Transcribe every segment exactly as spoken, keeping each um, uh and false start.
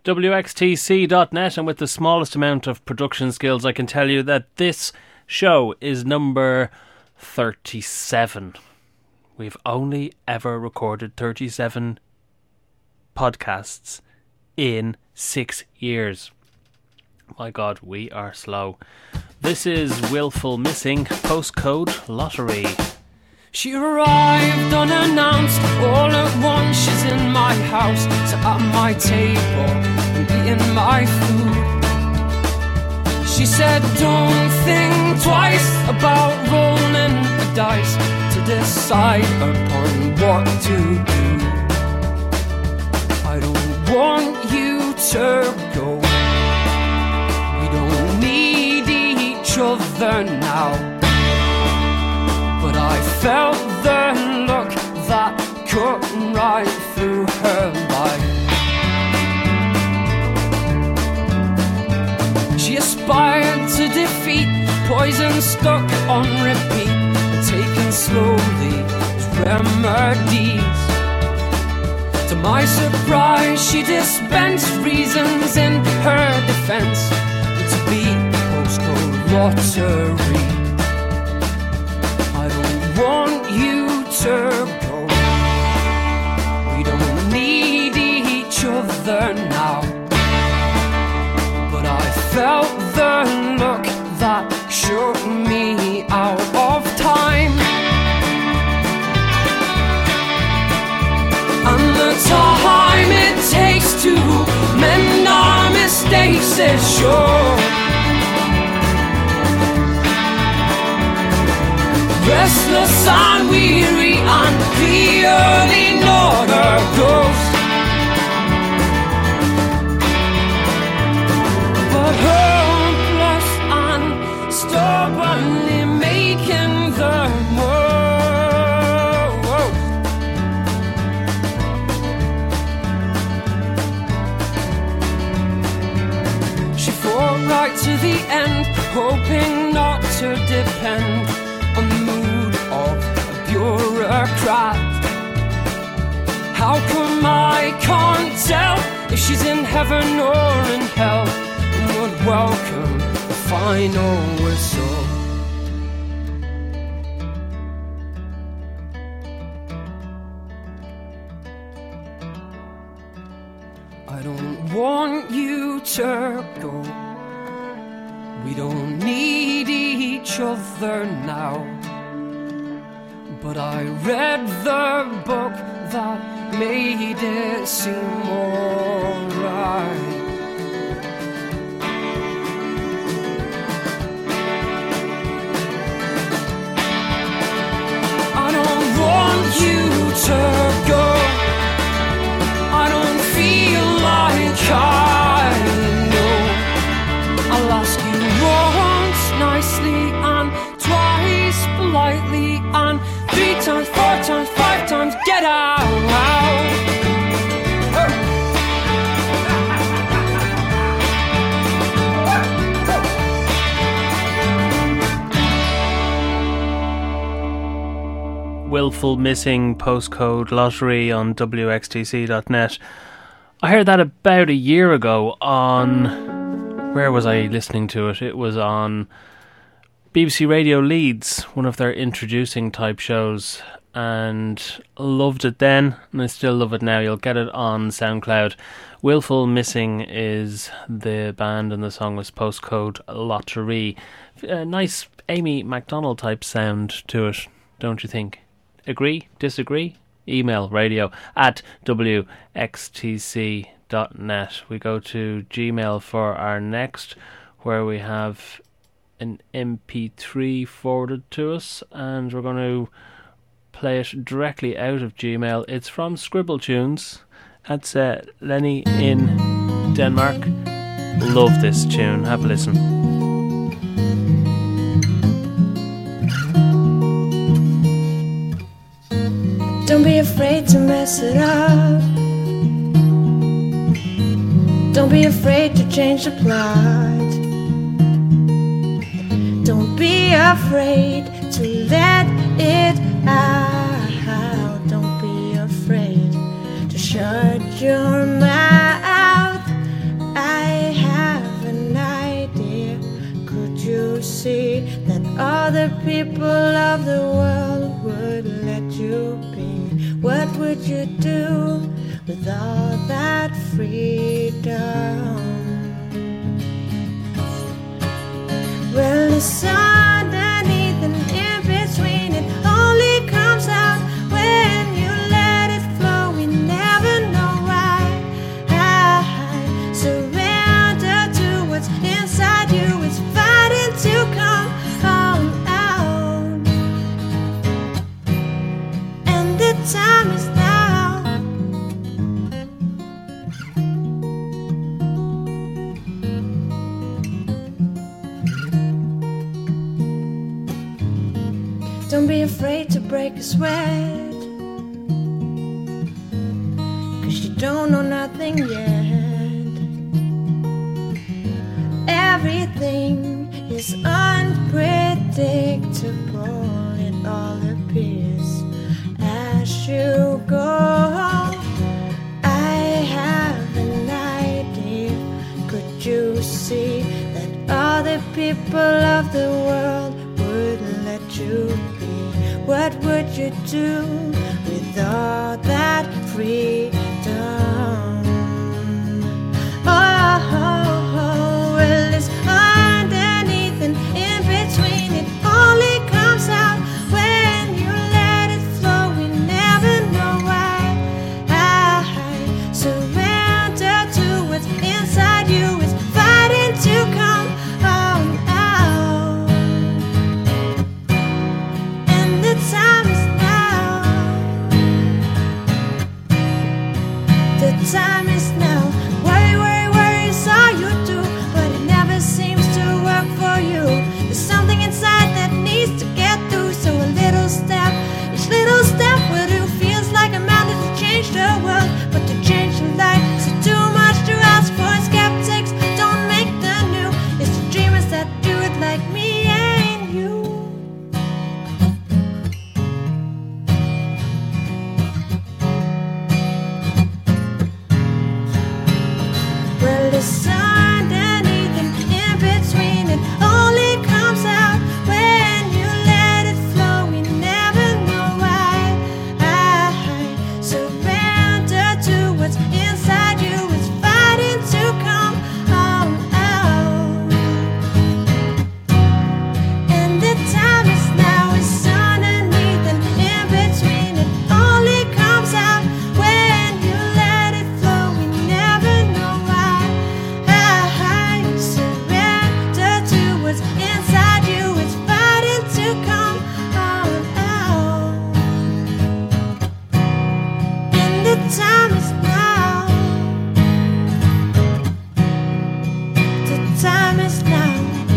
W X T C dot net, and with the smallest amount of production skills, I can tell you that this show is number thirty-seven. We've only ever recorded thirty-seven podcasts in six years. My God, we are slow. This is Willful Missing, Postcode Lottery. She arrived unannounced, all at once she's in my house, sat at my table and eating my food. She said, don't think twice about rolling a dice to decide upon what to do. I don't want you to go, we don't need each other now. But I felt the look that cut right through her life. She aspired to defeat, poison stuck on repeat, taken slowly as remedies. To my surprise, she dispensed reasons in her defense to beat postcode lottery. Want you to go, we don't need each other now. But I felt the look that shook me out of time, and the time it takes to mend our mistakes is short. Restless and weary and the early norther goes, but hopeless and stubbornly making the most. She fought right to the end, hoping not to depend on the mood of a bureaucrat. How come I can't tell if she's in heaven or in hell, and would welcome the final whistle? I don't want you to go, we don't need each other now. But I read the book that made it seem alright. I don't want you to go, I don't feel like I know. I'll ask you once nicely and twice politely and three times, four times, five times, get out. Willful Missing, Postcode Lottery on W X T C dot net. I heard that about a year ago on... Where was I listening to it? It was on B B C Radio Leeds, one of their introducing type shows, and loved it then, and I still love it now. You'll get it on SoundCloud. Willful Missing is the band, and the song was Postcode Lottery. A nice Amy MacDonald type sound to it, don't you think? Agree? Disagree? Email radio at W X T C dot net. We go to Gmail for our next, where we have an M P three forwarded to us, and we're going to play it directly out of Gmail. It's from Scribble Tunes. That's uh, Lenny in Denmark. Love this tune. Have a listen. Don't be afraid to mess it up. Don't be afraid to change the plot. Don't be afraid to let it out. Don't be afraid to shut your mouth. don't be afraid to break a sweat, 'cause you don't know nothing yet. Everything is unpredictable, it all appears as you go. I have an idea. Could you see that other people of the world would let you be? What would you do with all that freedom? Oh, oh, oh, well, it's underneath and in between. It only comes out when you let it flow. We never know why. I surrender to what's inside you. It's fighting to come on out. And the time is now. The time is now. Worry, worry, worry is all you do, but it never seems to work for you. There's something inside that needs to get through. So a little step, each little step will do. Feels like a mountain to change the world, but to change your life is too much to ask for. Skeptics don't make the new. It's the dreamers that do it like me and you. Well, it's underneath and in between. It only comes out when you let it flow. We never know why. I surrender to what's inside you. It's fighting to come on out. And the time is now. It's underneath and in between. It only comes out when you let it flow. We never know why. I surrender to what's inside you. It's fighting to come on out. And the time is now. The time is now.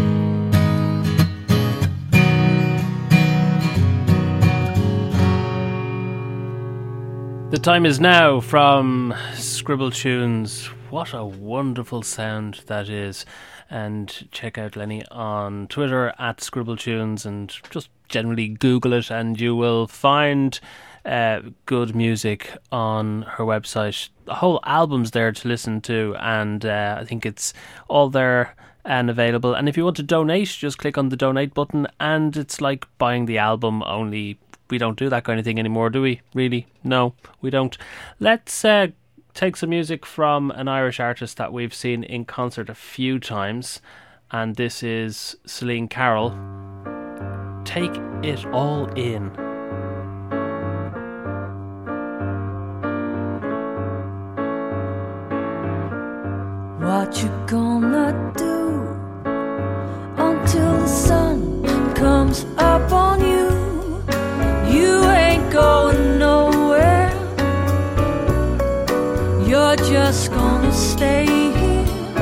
The time is now from Scribble Tunes. What a wonderful sound that is. And check out Lenny on Twitter at Scribble Tunes, and just generally Google it and you will find uh, good music on her website. The whole album's there to listen to, and uh, I think it's all there and available. And if you want to donate, just click on the donate button, and it's like buying the album, only we don't do that kind of thing anymore, do we? Really? No, we don't. Let's uh, take some music from an Irish artist that we've seen in concert a few times, and this is Celine Carroll. Take It All In. What you gonna do until the sun comes up on you? You ain't going nowhere. You're just gonna stay here.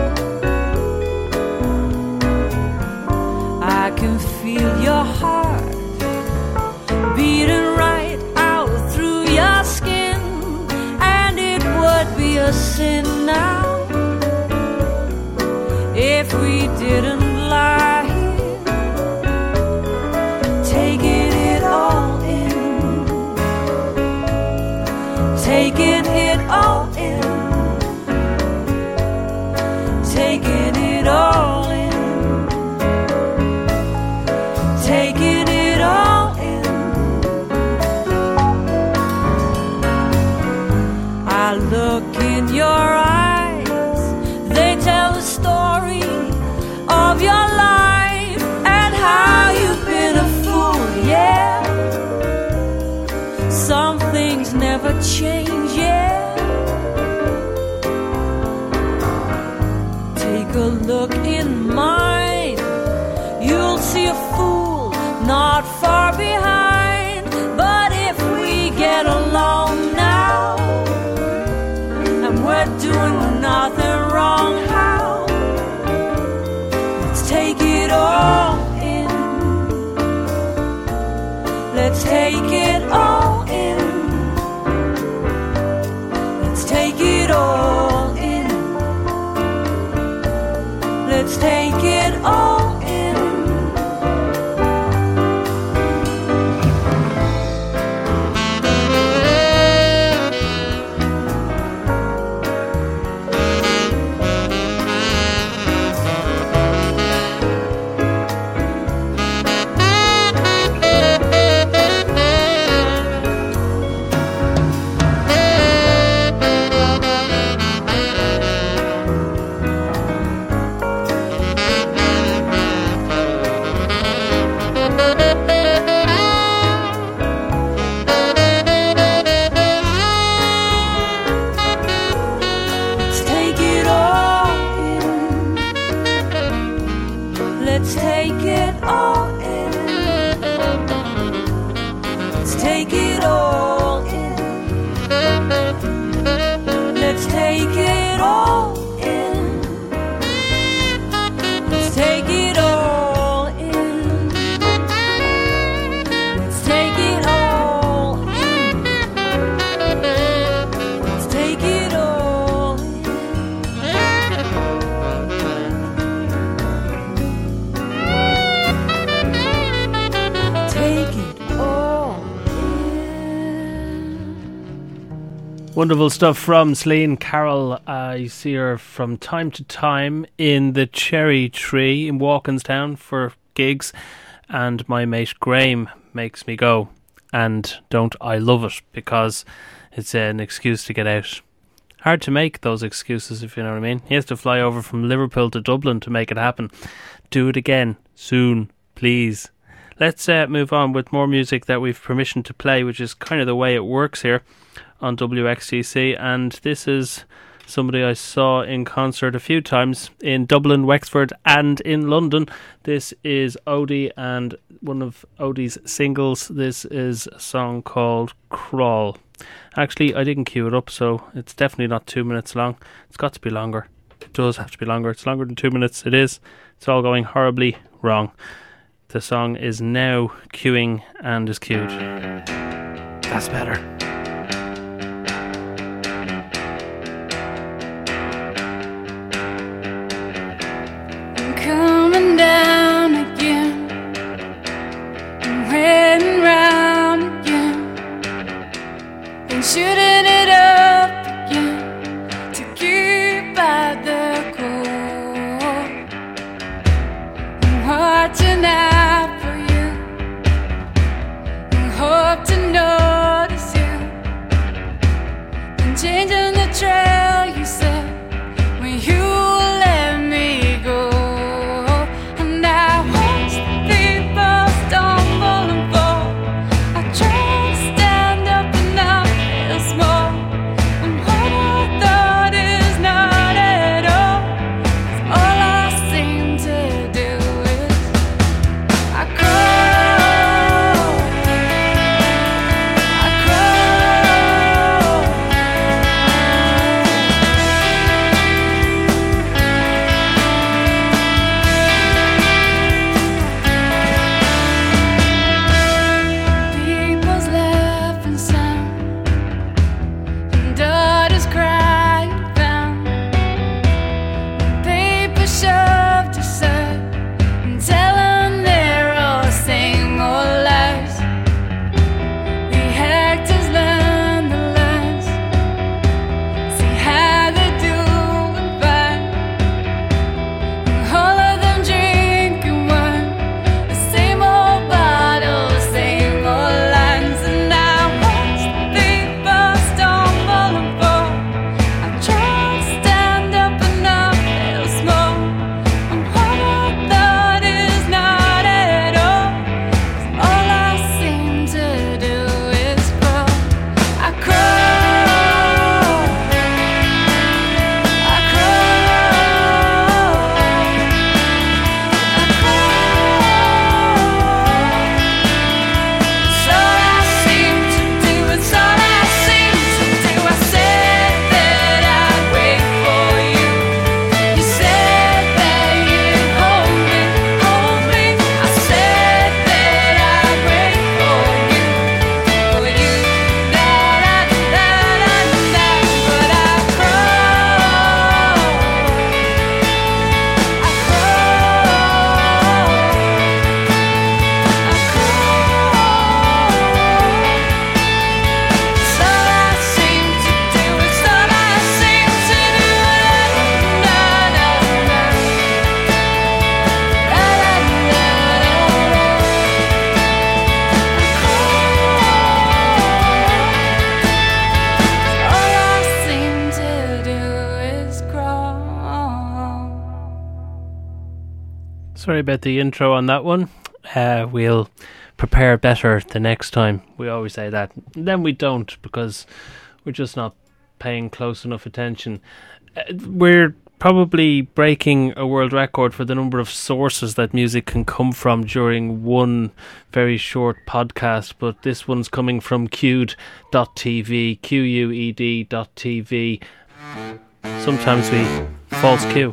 I can feel your heart beating right out through your skin, and it would be a sin now if we didn't lie here, taking it all in, taking it all in, taking it all in, taking it all in. I look in your eyes, they tell a story of your life and how you've been a fool, yeah. Some things never change, yeah. Take a look in mine, you'll see a fool not far behind. But if we get along now, and we're doing nothing wrong, how? Let's take it all in, Let's take it all in. Let's take it all in. Let's take it all in. Let's take it all in. Let's take it all in. Let's take it all in. Let's take it all in. Take it all in. Wonderful stuff from Celine Carroll. I see her from time to time in the Cherry Tree in Walkinstown for gigs, and my mate Graham makes me go. And don't I love it, because it's an excuse to get out. Hard to make those excuses, if you know what I mean. He has to fly over from Liverpool to Dublin to make it happen. Do it again soon, please. Let's uh, move on with more music that we've permission to play, which is kind of the way it works here on W X T C. And this is somebody I saw in concert a few times in Dublin, Wexford and in London. This is Odie and one of Odie's singles. This is a song called Crawl. Actually, I didn't queue it up, so it's definitely not two minutes long. It's got to be longer. It does have to be longer. It's longer than two minutes. It is. It's all going horribly wrong. The song is now queuing and is queued. That's better. I'm coming down again. I'm heading round again. And shooting it up again to keep by the core. I'm watching out for you. I hope to notice you. Sorry about the intro on that one. Uh, we'll prepare better the next time. We always say that. And then we don't, because we're just not paying close enough attention. Uh, we're probably breaking a world record for the number of sources that music can come from during one very short podcast, but this one's coming from queued dot t v, Q U E D dot T V. Sometimes we false queue.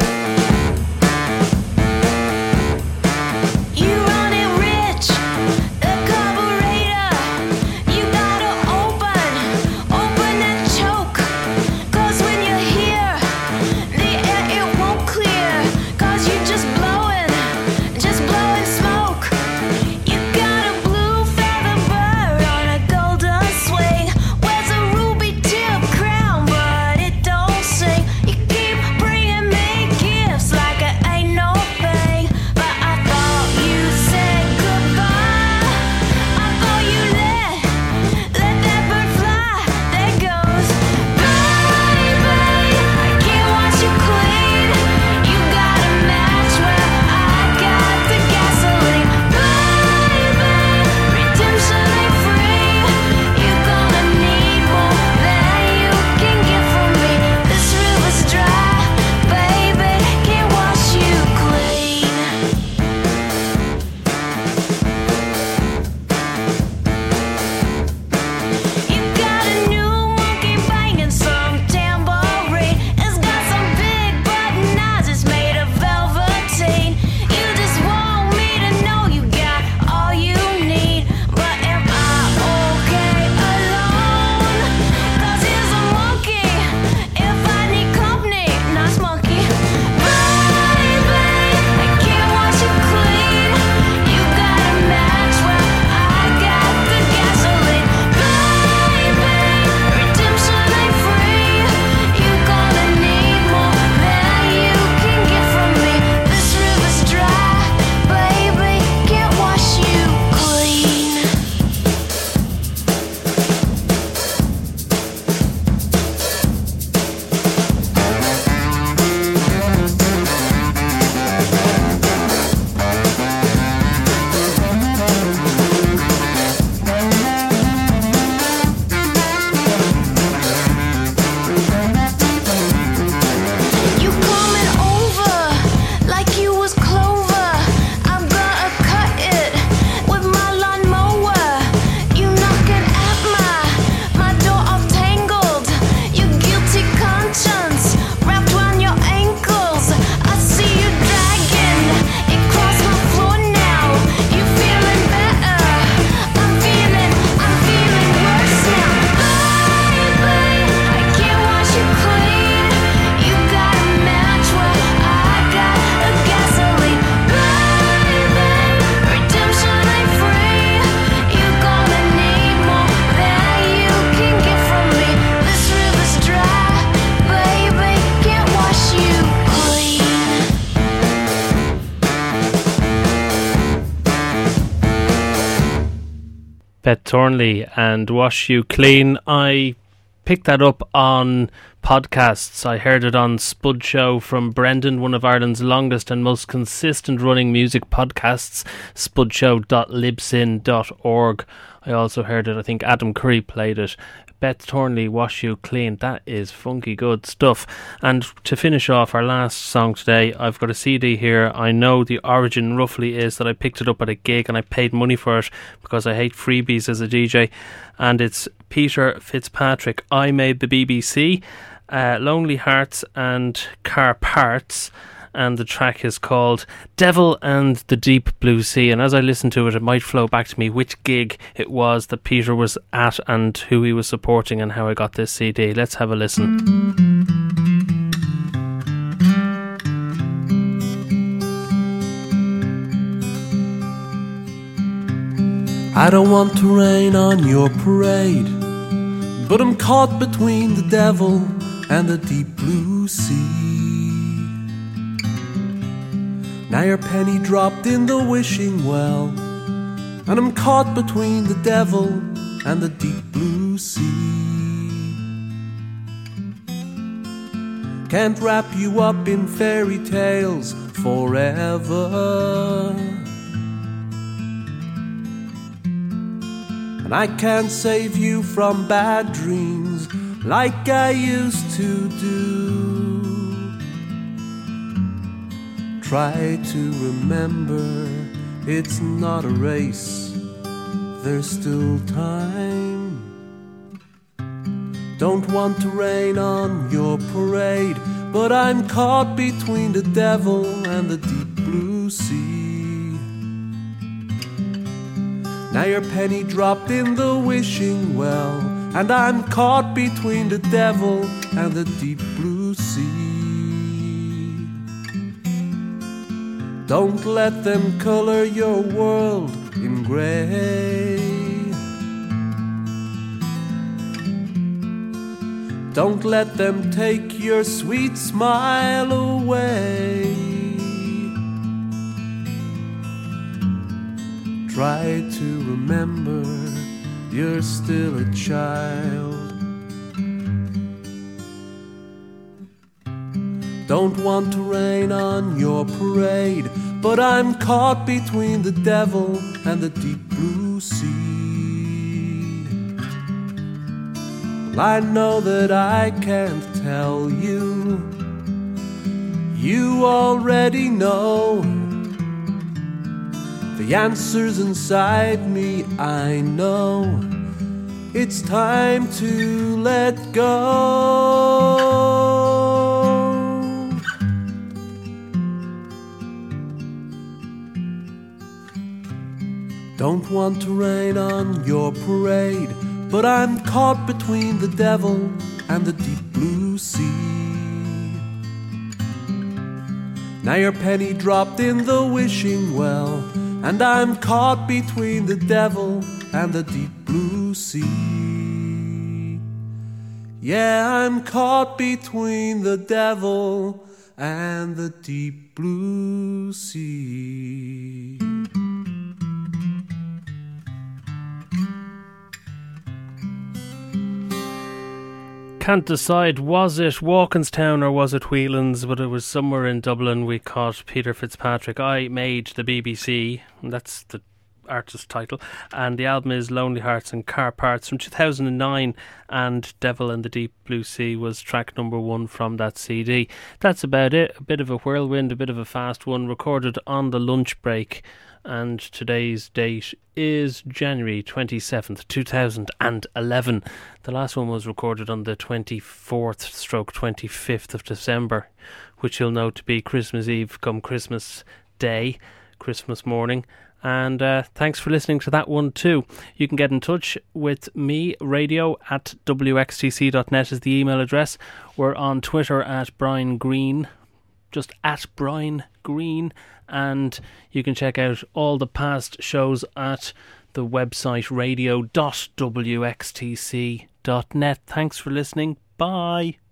Beth Thornley and Wash You Clean. I picked that up on podcasts. I heard it on Spud Show from Brendan, one of Ireland's longest and most consistent running music podcasts, spudshow dot libsyn dot org. I also heard it, I think Adam Curry played it. Beth Thornley, Wash You Clean. That is funky good stuff. And to finish off our last song today, I've got a C D here. I know the origin roughly is that I picked it up at a gig and I paid money for it because I hate freebies as a D J. And it's Peter Fitzpatrick, I Made the B B C, uh, Lonely Hearts and Car Parts. And the track is called Devil and the Deep Blue Sea. And as I listen to it, it might flow back to me which gig it was that Peter was at and who he was supporting and how I got this C D. Let's have a listen. I don't want to rain on your parade, but I'm caught between the devil and the deep blue sea. Now your penny dropped in the wishing well, and I'm caught between the devil and the deep blue sea. can't wrap you up in fairy tales forever. And I can't save you from bad dreams like I used to do. Try to remember, it's not a race, there's still time. Don't want to rain on your parade, but I'm caught between the devil and the deep blue sea. Now your penny dropped in the wishing well, and I'm caught between the devil and the deep blue sea. Don't let them color your world in gray. Don't let them take your sweet smile away. Try to remember you're still a child. Don't want to rain on your parade, but I'm caught between the devil and the deep blue sea. Well, I know that I can't tell you, you already know. The answer's inside me, I know. It's time to let go. Don't want to rain on your parade, but I'm caught between the devil and the deep blue sea. Now your penny dropped in the wishing well, and I'm caught between the devil and the deep blue sea. Yeah, I'm caught between the devil and the deep blue sea. Can't decide, was it Walkinstown or was it Whelan's, but it was somewhere in Dublin we caught Peter Fitzpatrick. I Made the B B C, and that's the artist title, and the album is Lonely Hearts and Car Parts from two thousand nine, and Devil and the Deep Blue Sea was track number one from that C D. That's about it. A bit of a whirlwind, a bit of a fast one, recorded on the lunch break, and today's date is January twenty-seventh, two thousand eleven. The last one was recorded on the twenty-fourth stroke twenty-fifth of December, which you'll know to be Christmas Eve come Christmas Day, Christmas morning. And uh, thanks for listening to that one too. You can get in touch with me, radio at w x t c dot net is the email address. We're on Twitter at Brian Green, just at Brian Green. And you can check out all the past shows at the website radio dot w x t c dot net. Thanks for listening. Bye.